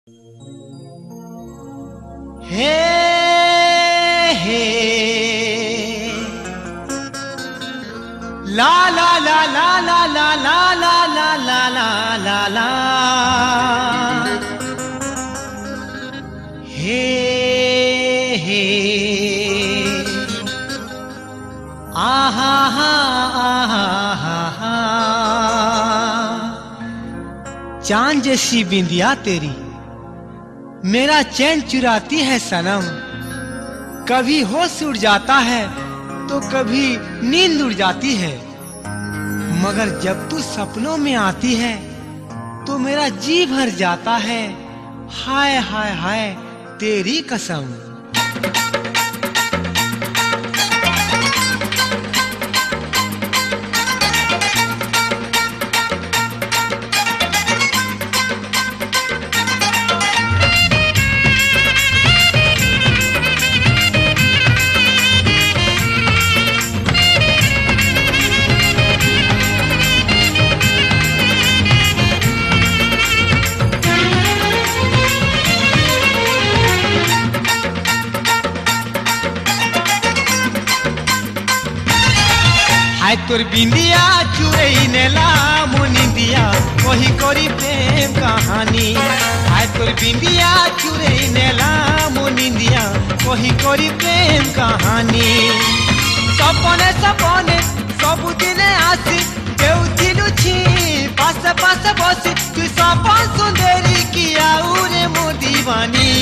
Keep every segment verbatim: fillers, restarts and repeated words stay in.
हे हे ला ला ला ला ला ला ला ला ला ला ला ला ला हे हे आहा हा आहा हा चांद जैसी बिंदिया तेरी मेरा चैन चुराती है सनम। कभी होश उड़ जाता है तो कभी नींद उड़ जाती है, मगर जब तू सपनों में आती है तो मेरा जी भर जाता है। हाय हाय हाय तेरी कसम। हाय तोर बिंदिया चुरई नेला मुनिंदिया वही करी प्रेम कहानी। हाय तोर बिंदिया चुरई नेला मुनिंदिया वही करी प्रेम कहानी। सपने सपने सबुदिने आसी देउथी लुची पास पास बसी तू सपन सुंदरी किया उरे मो दीवानी।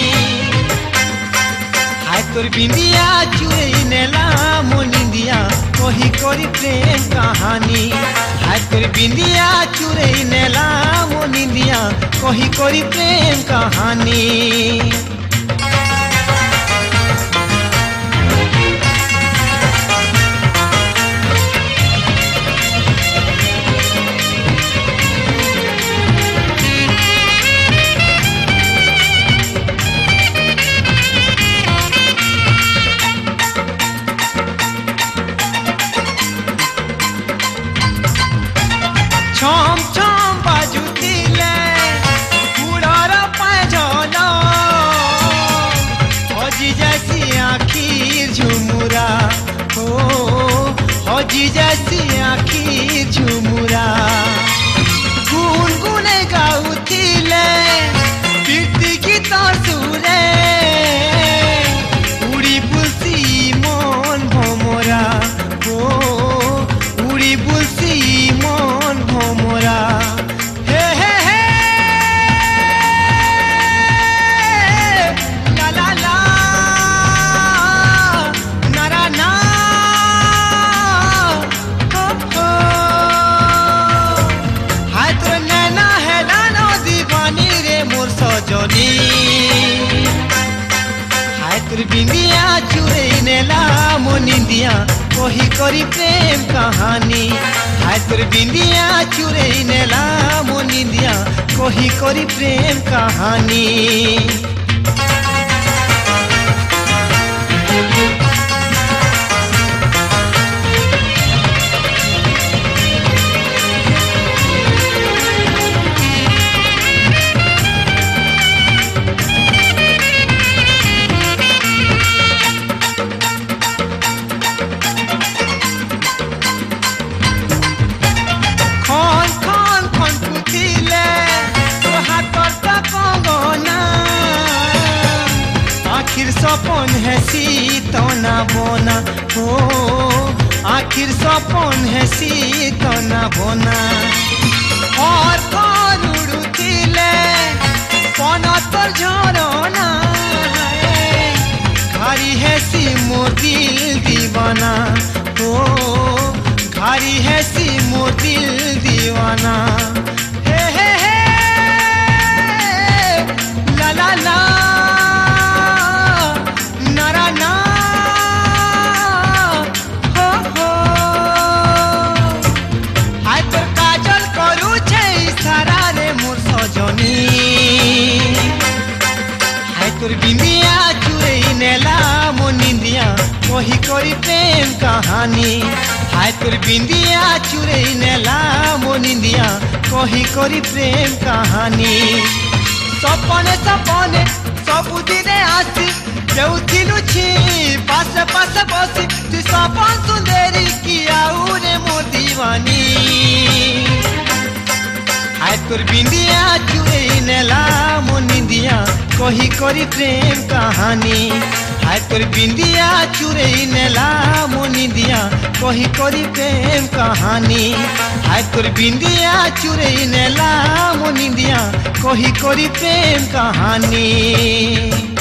हाय तोर बिंदिया चुरई नेला मुनिंदिया वही करी प्रेम कहानी। हाय तोर बिंदिया चुरई नेला मुनिंदिया वही करी प्रेम कहानी। छम छम बाजुतिले उड़ार पायझला हजी जैसी आखिर झुमुरा हो हजी जैसी आखिर झुमुरा। गुनगुने गाउतिले प्रीति गीत सुरे उड़ी बुलसी मन भमरा हो उड़ी बुलसी मन भमरा। हे हे हे ला ला ला नारा ना हो हो। हाय तोर नैना है नानो दीवानी रे मोर सजनी। हाय तोर बिंदिया चुरई नेला मुनिंदिया वही करी प्रेम कहानी। हाय तोर बिंदिया चुरई नेला मुनिंदिया वही करी प्रेम कहानी। खन खन खन पुतिले तो हाथर तक गना आखिर सपन है सीतना बोना हो आखिर सपन है सीतना बोना। और कौन उड़ुतिले कौन तर झरना घारी है सी मोर दिल दीवाना हो घारी है सी मोर दिल दीवाना। हे हे हे ला ला ला नारा ना हो हो। हाय तोर काजल करू छे इशारा रे मोर सजनी। हाय तोर बिंदिया चुरई नेला मुनिंदिया वही करी प्रेम कहानी। हाय तोर बिंदिया चुरई नेला मुनिंदिया कही करी प्रेम कहानी। सपने सपने सबुदिने आसी देउथिलु छि पास पास बसी तू सपन सुंदरी किया उरे मो दीवानी हाय तोर बिंदिया चुरे नेला मो निंदिया कही करी प्रेम कहानी हाय तोर बिंदिया चुरे नेला मो निंदिया कही करी प्रेम कहानी हाय तोर बिंदिया चुरे नेला मो निंदिया कही करी प्रेम कहानी।